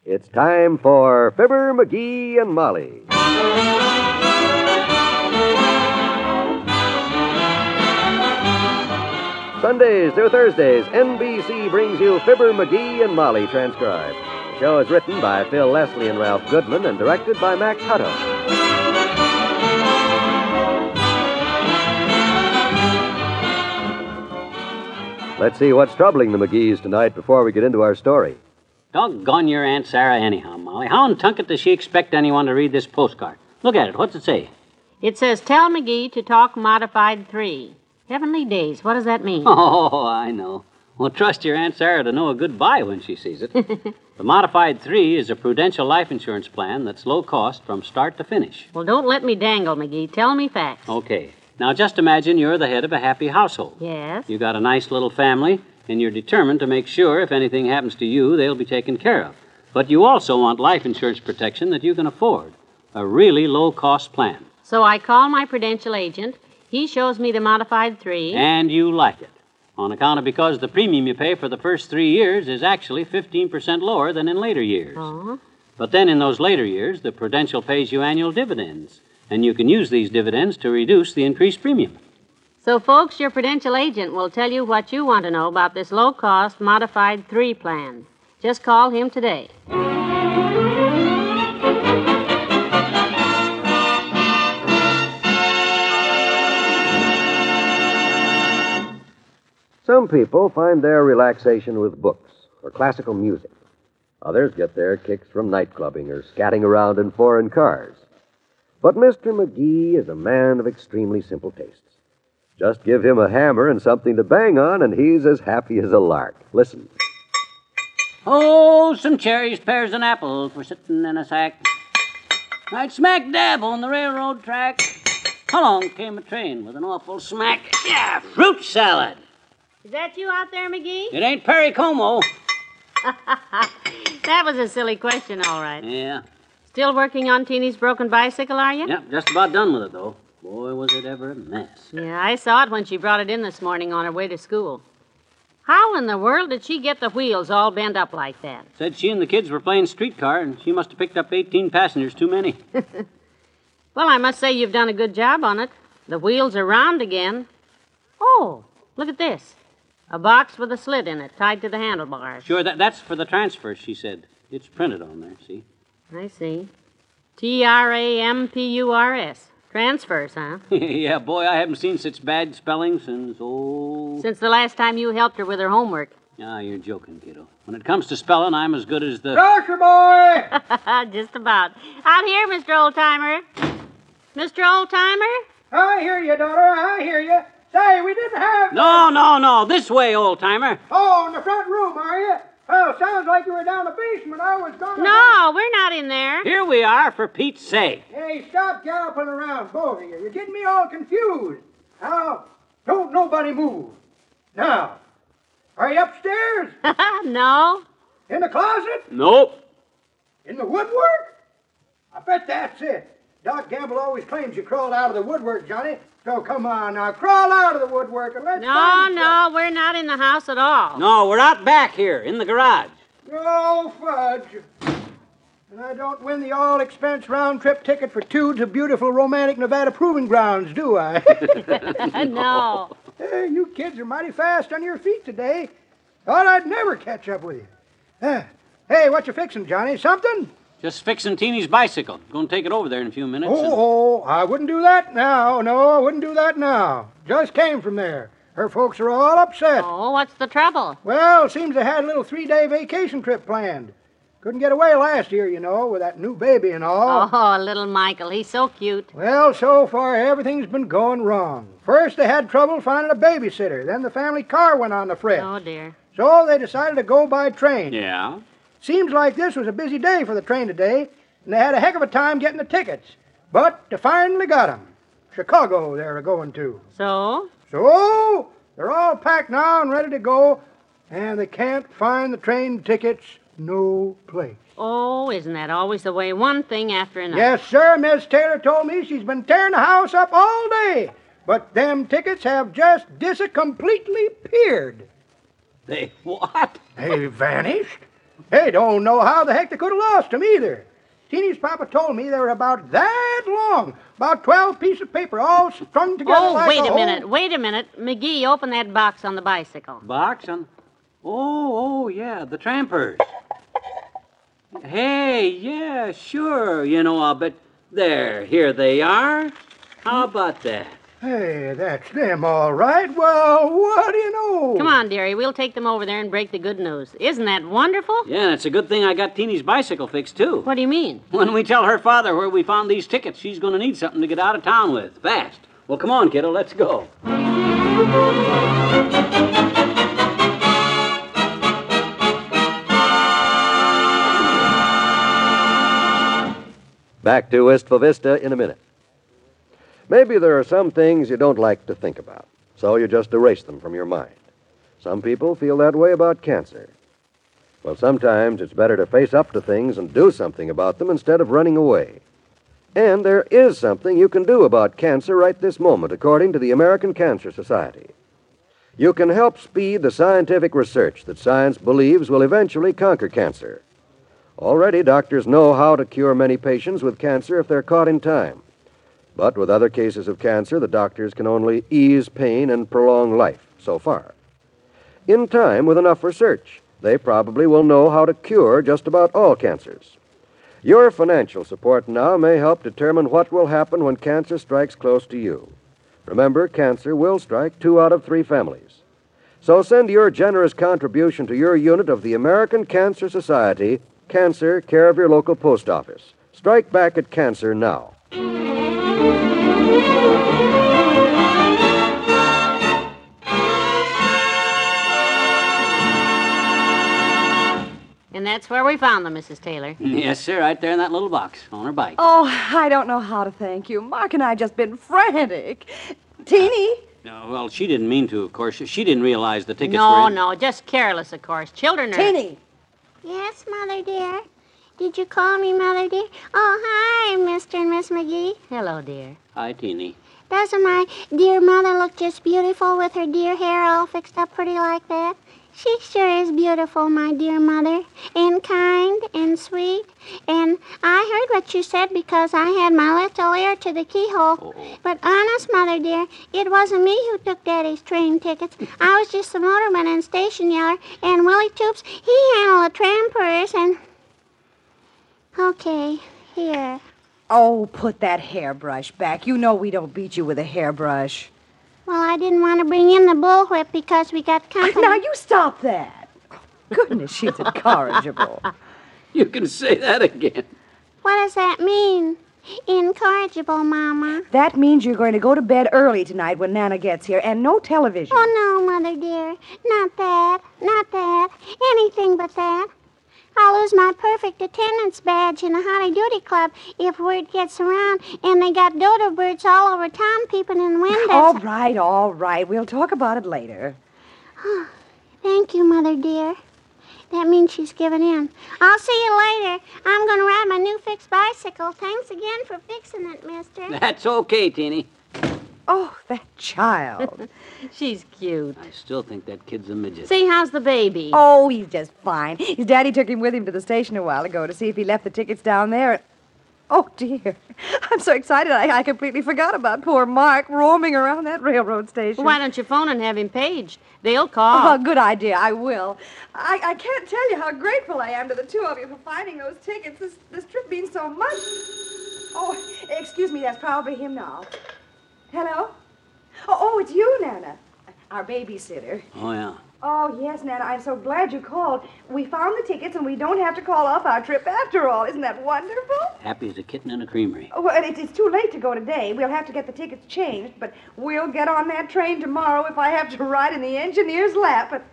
It's time for Fibber, McGee, and Molly. Sundays through Thursdays, NBC brings you Fibber, McGee, and Molly transcribed. The show is written by Phil Leslie and Ralph Goodman and directed by Max Hutto. Let's see what's troubling the McGees tonight before we get into our story. Doggone your Aunt Sarah anyhow, Molly. How in Tunket does she expect anyone to read this postcard? Look at it. What's it say? It says, tell McGee to talk modified 3. Heavenly days, what does that mean? Oh, I know. Well, trust your Aunt Sarah to know a goodbye when she sees it. The Modified 3 is a Prudential life insurance plan that's low cost from start to finish. Well, don't let me dangle, McGee. Tell me facts. Okay. Now, just imagine you're the head of a happy household. Yes? You got a nice little family, and you're determined to make sure if anything happens to you, they'll be taken care of. But you also want life insurance protection that you can afford. A really low-cost plan. So I call my Prudential agent. He shows me the Modified 3. And you like it. On account of because the premium you pay for the first 3 years is actually 15% lower than in later years. Oh? But then in those later years, the Prudential pays you annual dividends. And you can use these dividends to reduce the increased premium. So, folks, your Prudential agent will tell you what you want to know about this low-cost Modified 3 plan. Just call him today. Some people find their relaxation with books or classical music. Others get their kicks from nightclubbing or scatting around in foreign cars. But Mr. McGee is a man of extremely simple tastes. Just give him a hammer and something to bang on, and he's as happy as a lark. Listen. Oh, some cherries, pears, and apples were sitting in a sack. Right smack dab on the railroad track. Along came a train with an awful smack. Yeah, fruit salad. Is that you out there, McGee? It ain't Perry Como. That was a silly question, all right. Yeah. Still working on Teeny's broken bicycle, are you? Yep, just about done with it, though. Boy, was it ever a mess. Yeah, I saw it when she brought it in this morning on her way to school. How in the world did she get the wheels all bent up like that? Said she and the kids were playing streetcar, and she must have picked up 18 passengers too many. Well, I must say you've done a good job on it. The wheels are round again. Oh, look at this. A box with a slit in it, tied to the handlebars. Sure, that's for the transfer, she said. It's printed on there, see? I see. Trampurs. Transfers, huh? Yeah, boy, I haven't seen such bad spelling since, Since the last time you helped her with her homework. Ah, you're joking, kiddo. When it comes to spelling, I'm as good as the... Grocer boy! Just about. Out here, Mr. Oldtimer. Mr. Oldtimer? I hear you, daughter, I hear you. Say, we didn't have... No. This way, old-timer. Oh, in the front room, are you? Well, sounds like you were down the basement. I was gonna... No, we're not in there. Here we are, for Pete's sake. Hey, stop galloping around, both of you. You're getting me all confused. Now, don't nobody move. Now, are you upstairs? No. In the closet? Nope. In the woodwork? I bet that's it. Doc Gamble always claims you crawled out of the woodwork, Johnny. So come on now, crawl out of the woodwork and let's... No, we're not in the house at all. No, we're out back here, in the garage. Oh, fudge. And I don't win the all-expense round-trip ticket for 2 to beautiful romantic Nevada proving grounds, do I? No. Hey, you kids are mighty fast on your feet today. Thought I'd never catch up with you. Hey, what you fixing, Johnny? Something? Just fixing Teeny's bicycle. Gonna take it over there in a few minutes. Oh, I wouldn't do that now. No, I wouldn't do that now. Just came from there. Her folks are all upset. Oh, what's the trouble? Well, seems they had a little 3-day vacation trip planned. Couldn't get away last year, you know, with that new baby and all. Oh, little Michael. He's so cute. Well, so far, everything's been going wrong. First, they had trouble finding a babysitter. Then the family car went on the fritz. Oh, dear. So they decided to go by train. Yeah? Seems like this was a busy day for the train today, and they had a heck of a time getting the tickets. But they finally got 'em. Chicago they're going to. So? So, they're all packed now and ready to go, and they can't find the train tickets no place. Oh, isn't that always the way? One thing after another. Yes, sir. Miss Taylor told me she's been tearing the house up all day, but them tickets have just completely appeared. They what? They vanished. They don't know how the heck they could have lost them either. Teeny's papa told me they were about that long, about 12 pieces of paper all strung together like wait a whole... minute. Wait a minute. McGee, open that box on the bicycle. Box on... Oh, yeah, the trampers. Hey, yeah, sure. I'll bet... There, here they are. How about that? Hey, that's them, all right. Well, what do you know? Come on, dearie. We'll take them over there and break the good news. Isn't that wonderful? Yeah, and it's a good thing I got Teeny's bicycle fixed, too. What do you mean? When we tell her father where we found these tickets, she's going to need something to get out of town with, fast. Well, come on, kiddo, let's go. Back to Wistful Vista in a minute. Maybe there are some things you don't like to think about, so you just erase them from your mind. Some people feel that way about cancer. Well, sometimes it's better to face up to things and do something about them instead of running away. And there is something you can do about cancer right this moment, according to the American Cancer Society. You can help speed the scientific research that science believes will eventually conquer cancer. Already, doctors know how to cure many patients with cancer if they're caught in time. But with other cases of cancer, the doctors can only ease pain and prolong life, so far. In time, with enough research, they probably will know how to cure just about all cancers. Your financial support now may help determine what will happen when cancer strikes close to you. Remember, cancer will strike 2 out of 3 families. So send your generous contribution to your unit of the American Cancer Society, Cancer, care of your local post office. Strike back at cancer now. And that's where we found them, Mrs. Taylor. Yes, sir, right there in that little box on her bike. Oh, I don't know how to thank you. Mark and I just been frantic. Teeny? Well, she didn't mean to, of course. She didn't realize the tickets No, were in... no, just careless, of course. Children are... Teeny! Yes, Mother dear. Did you call me, Mother dear? Oh, hi, Mr. and Miss McGee. Hello, dear. Hi, Teeny. Doesn't my dear mother look just beautiful with her dear hair all fixed up pretty like that? She sure is beautiful, my dear mother, and kind and sweet. And I heard what you said because I had my little ear to the keyhole. Oh. But honest, Mother dear, it wasn't me who took Daddy's train tickets. I was just the motorman and station yeller, and Willie Toops, he handled the trampers and... Okay, here. Oh, put that hairbrush back. You know we don't beat you with a hairbrush. Well, I didn't want to bring in the bullwhip because we got company. Now, you stop that. Goodness, she's incorrigible. You can say that again. What does that mean? Incorrigible, Mama. That means you're going to go to bed early tonight when Nana gets here, and no television. Oh, no, Mother dear. Not that. Not that. Anything but that. I'll lose my perfect attendance badge in the Holly Doody Club if word gets around and they got dodo birds all over town peeping in windows. All right. We'll talk about it later. Thank you, Mother dear. That means she's given in. I'll see you later. I'm going to ride my new fixed bicycle. Thanks again for fixing it, mister. That's okay, Teeny. Oh, that child. She's cute. I still think that kid's a midget. See, how's the baby? Oh, he's just fine. His daddy took him with him to the station a while ago to see if he left the tickets down there. Oh, dear. I'm so excited I completely forgot about poor Mark roaming around that railroad station. Why don't you phone and have him paged? They'll call. Oh, good idea. I will. I can't tell you how grateful I am to the 2 of you for finding those tickets. This trip means so much. Oh, excuse me. That's probably him now. Hello? Oh, it's you, Nana. Our babysitter. Oh, yeah. Oh, yes, Nana. I'm so glad you called. We found the tickets, and we don't have to call off our trip after all. Isn't that wonderful? Happy as a kitten in a creamery. Oh, well, it's too late to go today. We'll have to get the tickets changed, but we'll get on that train tomorrow if I have to ride in the engineer's lap. But...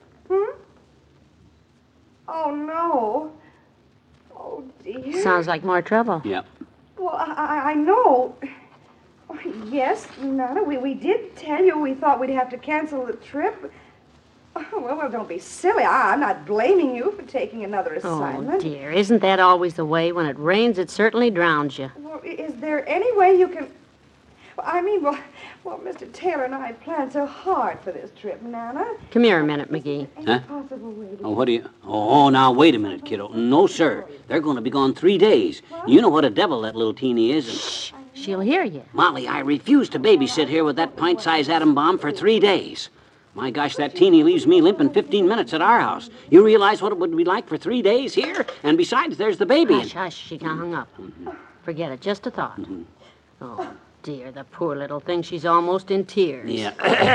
Oh, no. Oh, dear. Sounds like more trouble. Yep. Well, I know. Oh, yes, Nana, we did tell you we thought we'd have to cancel the trip. Oh, well, don't be silly. I'm not blaming you for taking another assignment. Oh, dear. Isn't that always the way? When it rains, it certainly drowns you. Well, is there any way you can... Well, Mr. Taylor and I planned so hard for this trip, Nana. Come here a minute, McGee. Huh? Possible way to... Oh, what do you... Oh, now, wait a minute, kiddo. No, sir. They're going to be gone 3 days. You know what a devil that little teeny is. Shh. She'll hear you. Molly, I refuse to babysit here with that pint-sized atom bomb for 3 days. My gosh, that teeny leaves me limping 15 minutes at our house. You realize what it would be like for 3 days here? And besides, there's the baby. Hush, hush. She got hung up. Forget it. Just a thought. Oh, dear, the poor little thing. She's almost in tears. Yeah.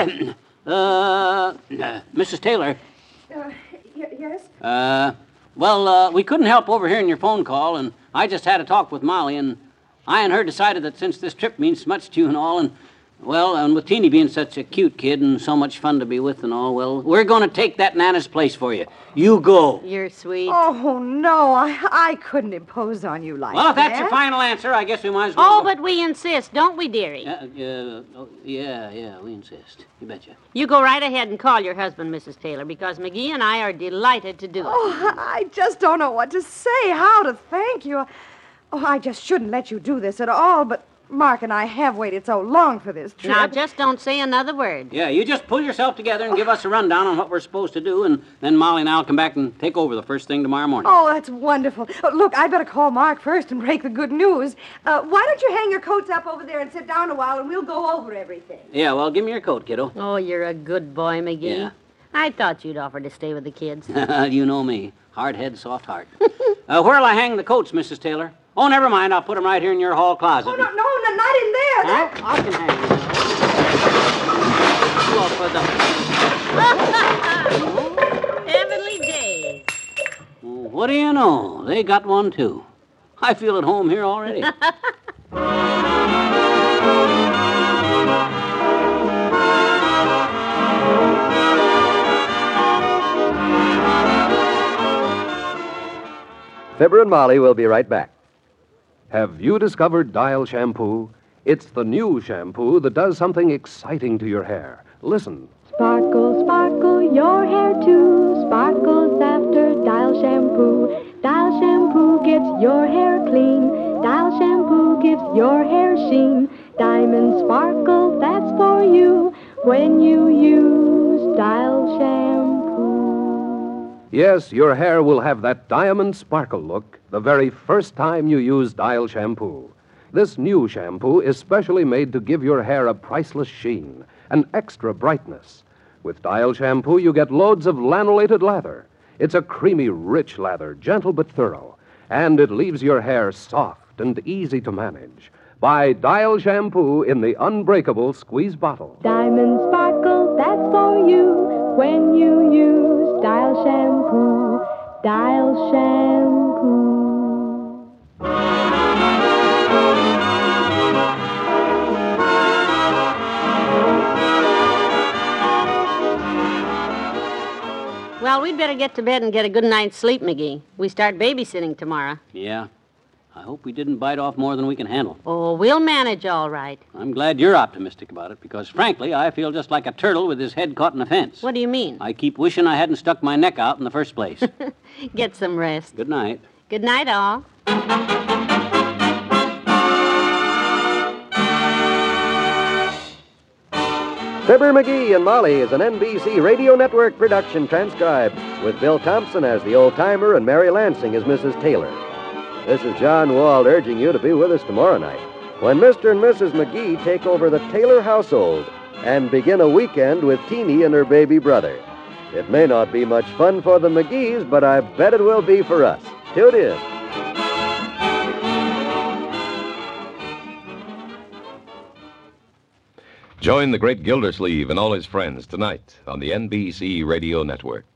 Mrs. Taylor. Yes? Well, we couldn't help overhearing your phone call, and I just had a talk with Molly, and I and her decided that since this trip means so much to you and all, and with Teeny being such a cute kid and so much fun to be with and all, well, we're going to take that Nana's place for you. You go. You're sweet. Oh, no, I couldn't impose on you like that. Well, if that's your final answer, I guess we might as well... Oh, but we insist, don't we, dearie? Yeah, we insist. You betcha. You go right ahead and call your husband, Mrs. Taylor, because McGee and I are delighted to do it. Oh, I just don't know what to say, how to thank you. Oh, I just shouldn't let you do this at all, but Mark and I have waited so long for this trip. Now, just don't say another word. Yeah, you just pull yourself together and give us a rundown on what we're supposed to do, and then Molly and I'll come back and take over the first thing tomorrow morning. Oh, that's wonderful. Oh, look, I'd better call Mark first and break the good news. Why don't you hang your coats up over there and sit down a while, and we'll go over everything. Yeah, well, give me your coat, kiddo. Oh, you're a good boy, McGee. Yeah. I thought you'd offer to stay with the kids. You know me. Hard head, soft heart. Where'll I hang the coats, Mrs. Taylor? Oh, never mind. I'll put them right here in your hall closet. Oh, no, not in there. Huh? I can hang them. Well, for the... Heavenly days. What do you know? They got one, too. I feel at home here already. Fibber and Molly will be right back. Have you discovered Dial Shampoo? It's the new shampoo that does something exciting to your hair. Listen. Sparkle, sparkle, your hair too sparkles after Dial Shampoo. Dial Shampoo gets your hair clean. Dial Shampoo gives your hair sheen. Diamond sparkle, that's for you when you use Dial Shampoo. Yes, your hair will have that diamond sparkle look the very first time you use Dial Shampoo. This new shampoo is specially made to give your hair a priceless sheen, an extra brightness. With Dial Shampoo, you get loads of lanolated lather. It's a creamy, rich lather, gentle but thorough, and it leaves your hair soft and easy to manage. Buy Dial Shampoo in the unbreakable squeeze bottle. Diamond sparkle, that's for you when you use Dial Shampoo. Dial Shampoo. Well, we'd better get to bed and get a good night's sleep, McGee. We start babysitting tomorrow. Yeah. I hope we didn't bite off more than we can handle. Oh, we'll manage all right. I'm glad you're optimistic about it, because, frankly, I feel just like a turtle with his head caught in a fence. What do you mean? I keep wishing I hadn't stuck my neck out in the first place. Get some rest. Good night. Good night, all. Fibber, McGee, and Molly is an NBC Radio Network production transcribed, with Bill Thompson as the old-timer and Mary Lansing as Mrs. Taylor. This is John Wald urging you to be with us tomorrow night, when Mr. and Mrs. McGee take over the Taylor household and begin a weekend with Teeny and her baby brother. It may not be much fun for the McGees, but I bet it will be for us. Tune in. Join the great Gildersleeve and all his friends tonight on the NBC Radio Network.